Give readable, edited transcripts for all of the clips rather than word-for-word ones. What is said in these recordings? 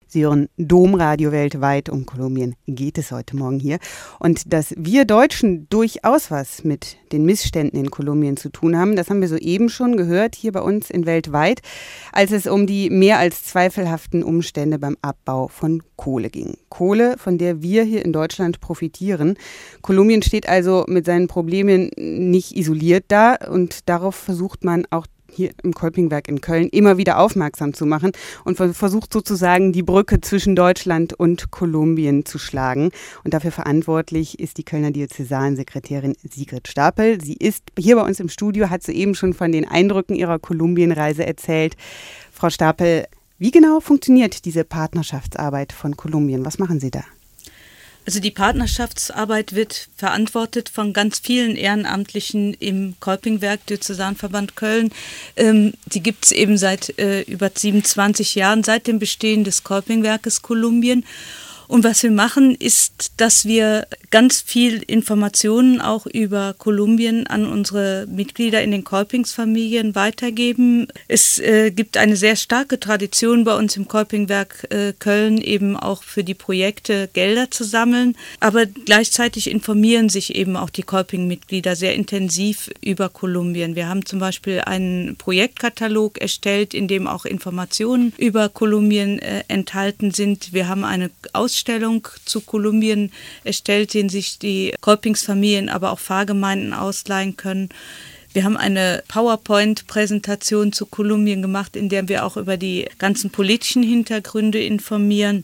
Sie hören Domradio weltweit. Um Kolumbien geht es heute Morgen hier. Und dass wir Deutschen durchaus was mit den Missständen in Kolumbien zu tun haben, das haben wir soeben schon gehört hier bei uns in Weltweit, als es um die mehr als zweifelhaften Umstände beim Abbau von Kohle ging. Kohle, von der wir hier in Deutschland profitieren. Kolumbien steht also mit seinen Problemen nicht isoliert da und darauf versucht man auch hier im Kolpingwerk in Köln immer wieder aufmerksam zu machen und versucht sozusagen die Brücke zwischen Deutschland und Kolumbien zu schlagen. Und dafür verantwortlich ist die Kölner Diözesansekretärin Sigrid Stapel. Sie ist hier bei uns im Studio, hat soeben schon von den Eindrücken ihrer Kolumbienreise erzählt. Frau Stapel, wie genau funktioniert diese Partnerschaftsarbeit von Kolumbien? Was machen Sie da? Also die Partnerschaftsarbeit wird verantwortet von ganz vielen Ehrenamtlichen im Kolpingwerk Diözesanverband Köln. Die gibt es eben seit über 27 Jahren, seit dem Bestehen des Kolpingwerkes Kolumbien. Und was wir machen, ist, dass wir ganz viel Informationen auch über Kolumbien an unsere Mitglieder in den Kolpingsfamilien weitergeben. Es gibt eine sehr starke Tradition bei uns im Kolpingwerk Köln, eben auch für die Projekte Gelder zu sammeln. Aber gleichzeitig informieren sich eben auch die Kolping-Mitglieder sehr intensiv über Kolumbien. Wir haben zum Beispiel einen Projektkatalog erstellt, in dem auch Informationen über Kolumbien enthalten sind. Wir haben eine Ausstellung zu Kolumbien erstellt, den sich die Kolpingsfamilien, aber auch Pfarrgemeinden ausleihen können. Wir haben eine PowerPoint-Präsentation zu Kolumbien gemacht, in der wir auch über die ganzen politischen Hintergründe informieren.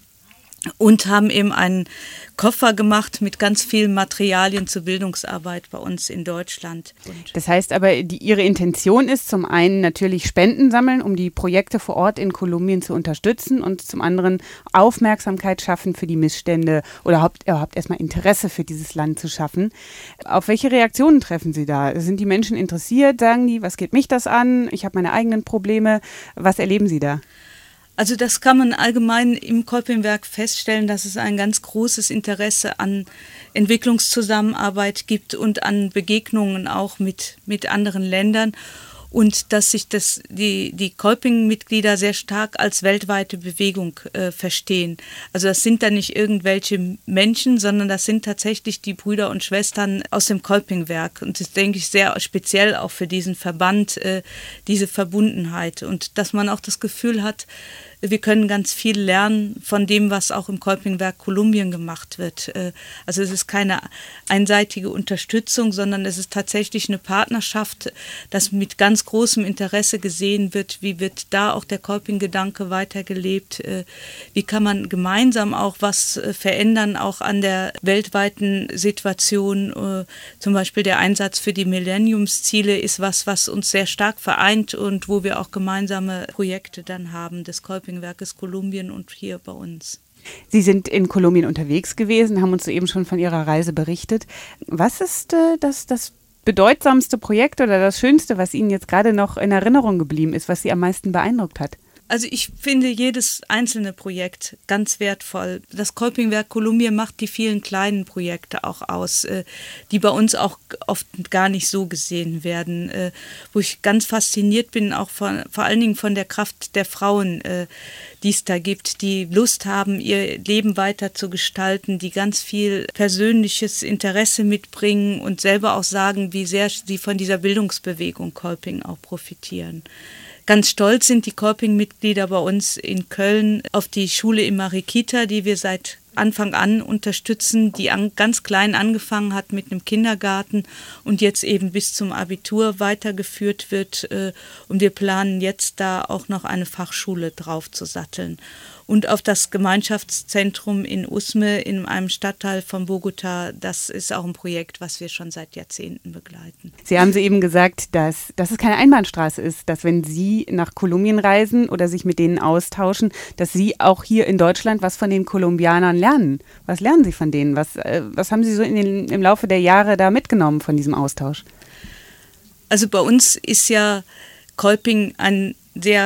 Und haben eben einen Koffer gemacht mit ganz vielen Materialien zur Bildungsarbeit bei uns in Deutschland. Das heißt aber, Ihre Intention ist zum einen natürlich Spenden sammeln, um die Projekte vor Ort in Kolumbien zu unterstützen und zum anderen Aufmerksamkeit schaffen für die Missstände oder überhaupt erstmal Interesse für dieses Land zu schaffen. Auf welche Reaktionen treffen Sie da? Sind die Menschen interessiert? Sagen die, was geht mich das an? Ich habe meine eigenen Probleme. Was erleben Sie da? Also das kann man allgemein im Kolpingwerk feststellen, dass es ein ganz großes Interesse an Entwicklungszusammenarbeit gibt und an Begegnungen auch mit anderen Ländern und dass sich die Kolping-Mitglieder sehr stark als weltweite Bewegung verstehen. Also das sind dann nicht irgendwelche Menschen, sondern das sind tatsächlich die Brüder und Schwestern aus dem Kolpingwerk. Und das denke ich sehr speziell auch für diesen Verband, diese Verbundenheit und dass man auch das Gefühl hat, wir können ganz viel lernen von dem, was auch im Kolpingwerk Kolumbien gemacht wird. Also es ist keine einseitige Unterstützung, sondern es ist tatsächlich eine Partnerschaft, dass mit ganz großem Interesse gesehen wird, wie wird da auch der Kolping-Gedanke weitergelebt, wie kann man gemeinsam auch was verändern, auch an der weltweiten Situation. Zum Beispiel der Einsatz für die Millenniumsziele ist was uns sehr stark vereint und wo wir auch gemeinsame Projekte dann haben, des Kolpingwerkes Kolumbien und hier bei uns. Sie sind in Kolumbien unterwegs gewesen, haben uns soeben schon von Ihrer Reise berichtet. Was ist das bedeutsamste Projekt oder das Schönste, was Ihnen jetzt gerade noch in Erinnerung geblieben ist, was Sie am meisten beeindruckt hat? Also ich finde jedes einzelne Projekt ganz wertvoll. Das Kolpingwerk Kolumbien macht die vielen kleinen Projekte auch aus, die bei uns auch oft gar nicht so gesehen werden, wo ich ganz fasziniert bin, auch vor allen Dingen von der Kraft der Frauen, die es da gibt, die Lust haben, ihr Leben weiter zu gestalten, die ganz viel persönliches Interesse mitbringen und selber auch sagen, wie sehr sie von dieser Bildungsbewegung Kolping auch profitieren. Ganz stolz sind die Kolping-Mitglieder bei uns in Köln auf die Schule in Mariquita, die wir seit Anfang an unterstützen, die ganz klein angefangen hat mit einem Kindergarten und jetzt eben bis zum Abitur weitergeführt wird. Und wir planen jetzt da auch noch eine Fachschule drauf zu satteln. Und auf das Gemeinschaftszentrum in Usme, in einem Stadtteil von Bogotá, das ist auch ein Projekt, was wir schon seit Jahrzehnten begleiten. Sie haben soeben gesagt, dass es keine Einbahnstraße ist, dass wenn Sie nach Kolumbien reisen oder sich mit denen austauschen, dass Sie auch hier in Deutschland was von den Kolumbianern lernen. Was lernen Sie von denen? Was haben Sie so im Laufe der Jahre da mitgenommen von diesem Austausch? Also bei uns ist ja Kolping ein sehr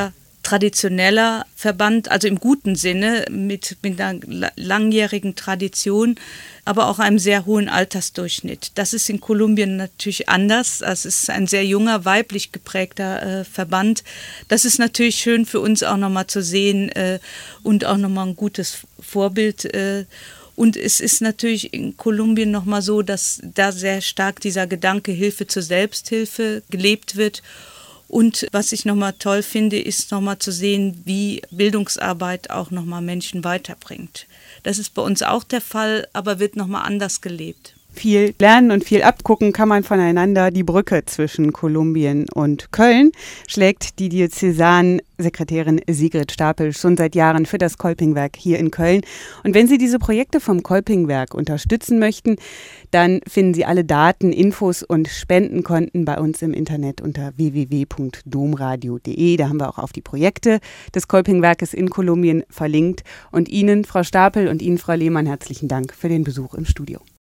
traditioneller Verband, also im guten Sinne, mit einer langjährigen Tradition, aber auch einem sehr hohen Altersdurchschnitt. Das ist in Kolumbien natürlich anders. Es ist ein sehr junger, weiblich geprägter Verband. Das ist natürlich schön für uns auch nochmal zu sehen und auch nochmal ein gutes Vorbild. Und es ist natürlich in Kolumbien nochmal so, dass da sehr stark dieser Gedanke Hilfe zur Selbsthilfe gelebt wird. Und was ich nochmal toll finde, ist nochmal zu sehen, wie Bildungsarbeit auch nochmal Menschen weiterbringt. Das ist bei uns auch der Fall, aber wird nochmal anders gelebt. Viel lernen und viel abgucken kann man voneinander. Die Brücke zwischen Kolumbien und Köln schlägt die Diözesansekretärin Sigrid Stapel schon seit Jahren für das Kolpingwerk hier in Köln. Und wenn Sie diese Projekte vom Kolpingwerk unterstützen möchten, dann finden Sie alle Daten, Infos und Spendenkonten bei uns im Internet unter www.domradio.de. Da haben wir auch auf die Projekte des Kolpingwerkes in Kolumbien verlinkt. Und Ihnen, Frau Stapel, und Ihnen, Frau Lehmann, herzlichen Dank für den Besuch im Studio.